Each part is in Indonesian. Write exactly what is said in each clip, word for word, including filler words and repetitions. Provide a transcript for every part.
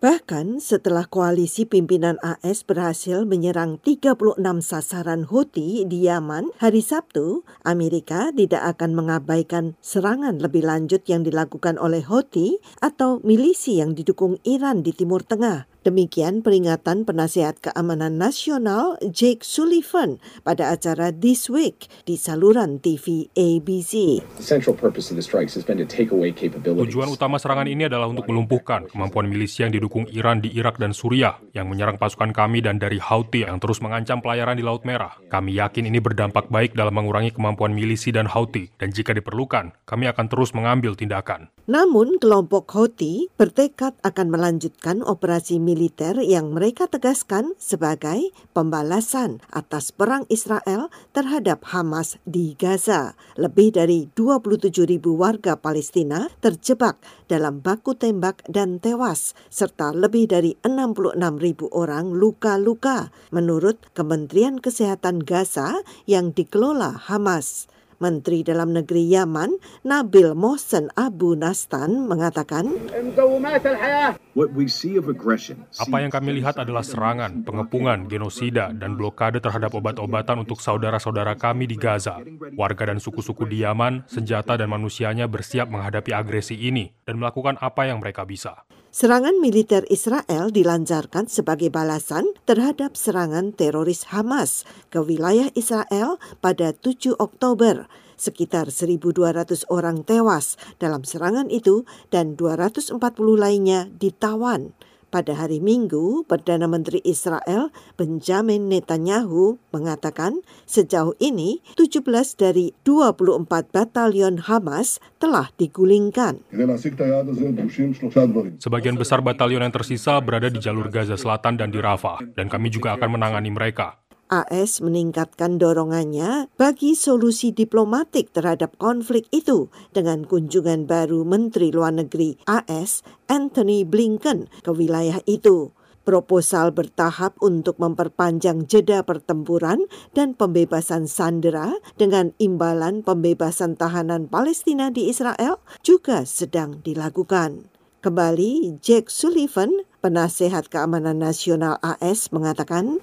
Bahkan setelah koalisi pimpinan A S berhasil menyerang tiga puluh enam sasaran Houthi di Yaman hari Sabtu, Amerika tidak akan mengabaikan serangan lebih lanjut yang dilakukan oleh Houthi atau milisi yang didukung Iran di Timur Tengah. Demikian peringatan penasihat keamanan nasional Jake Sullivan pada acara This Week di saluran T V A B C. Tujuan utama serangan ini adalah untuk melumpuhkan kemampuan milisi yang didukung Iran di Irak dan Suriah yang menyerang pasukan kami dan dari Houthi yang terus mengancam pelayaran di Laut Merah. Kami yakin ini berdampak baik dalam mengurangi kemampuan milisi dan Houthi dan jika diperlukan, kami akan terus mengambil tindakan. Namun kelompok Houthi bertekad akan melanjutkan operasi militer yang mereka tegaskan sebagai pembalasan atas perang Israel terhadap Hamas di Gaza. Lebih dari dua puluh tujuh ribu warga Palestina terjebak dalam baku tembak dan tewas, serta lebih dari enam puluh enam ribu orang luka-luka, menurut Kementerian Kesehatan Gaza yang dikelola Hamas. Menteri Dalam Negeri Yaman, Nabil Mohsen Abu Nastan, mengatakan, apa yang kami lihat adalah serangan, pengepungan, genosida, dan blokade terhadap obat-obatan untuk saudara-saudara kami di Gaza. Warga dan suku-suku di Yaman, senjata dan manusianya bersiap menghadapi agresi ini dan melakukan apa yang mereka bisa. Serangan militer Israel dilancarkan sebagai balasan terhadap serangan teroris Hamas ke wilayah Israel pada tujuh Oktober. Sekitar seribu dua ratus orang tewas dalam serangan itu dan dua ratus empat puluh lainnya ditawan. Pada hari Minggu, Perdana Menteri Israel Benjamin Netanyahu mengatakan sejauh ini tujuh belas dari dua puluh empat batalion Hamas telah digulingkan. Sebagian besar batalion yang tersisa berada di jalur Gaza Selatan dan di Rafah, dan kami juga akan menangani mereka. A S meningkatkan dorongannya bagi solusi diplomatik terhadap konflik itu dengan kunjungan baru Menteri Luar Negeri A S Antony Blinken ke wilayah itu. Proposal bertahap untuk memperpanjang jeda pertempuran dan pembebasan sandera dengan imbalan pembebasan tahanan Palestina di Israel juga sedang dilakukan. Kembali, Jake Sullivan, penasehat keamanan nasional A S, mengatakan,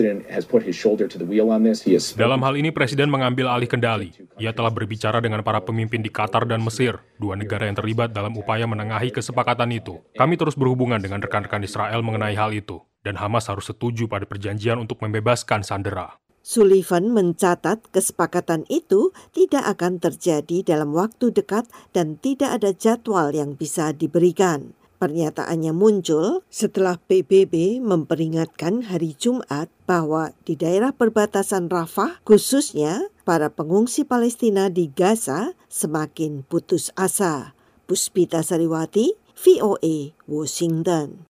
dalam hal ini Presiden mengambil alih kendali. Ia telah berbicara dengan para pemimpin di Qatar dan Mesir, dua negara yang terlibat dalam upaya menengahi kesepakatan itu. Kami terus berhubungan dengan rekan-rekan Israel mengenai hal itu, dan Hamas harus setuju pada perjanjian untuk membebaskan sandera. Sullivan mencatat kesepakatan itu tidak akan terjadi dalam waktu dekat dan tidak ada jadwal yang bisa diberikan. Pernyataannya muncul setelah P B B memperingatkan hari Jumat bahwa di daerah perbatasan Rafah, khususnya para pengungsi Palestina di Gaza, semakin putus asa. Puspita Sariwati, V O A, Washington.